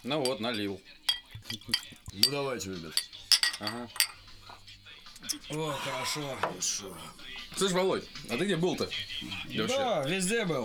Ну вот, налил. Ну давайте, ребят. Ага. О, хорошо. Слышь, Володь, а ты где был-то? Да, везде был.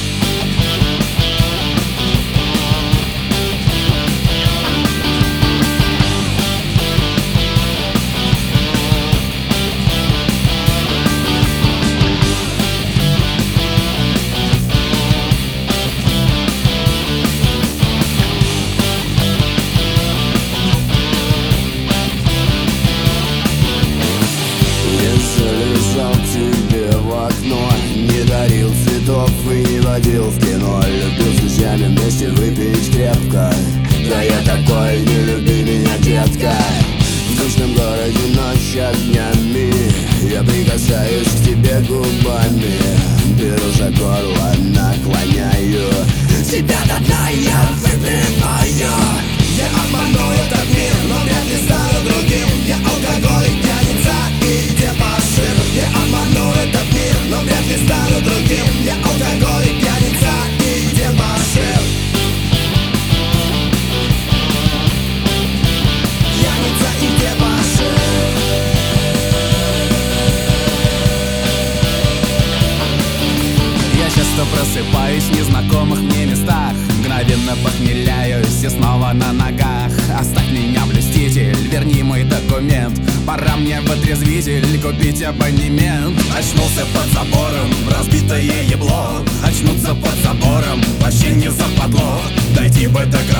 Залезал к тебе в окно, не дарил цветов и не водил в кино. Любил с друзьями вместе выпить крепко. Да я такой, не люби меня, детка. В душном городе ночь огнями, я прикасаюсь к тебе губами. Беру за горло, наклоняю тебя до дна, я выпиваю. Я обману этот мир, но вряд ли стану другим. Я алкоголик, пьяница и дебошир. Я обману этот мир, но вряд ли стану другим. Я алкоголик, пьяница и дебошир. Пьяница и дебошир. Я часто просыпаюсь в незнакомых мне местах, мгновенно похмеляюсь и снова на ногах. Оставь меня, блюститель, верни мой документ. Пора мне в отрезвитель купить абонемент. Очнулся под забором, разбитое ебло. Очнуться под забором, вообще не западло. Дойти бы до края.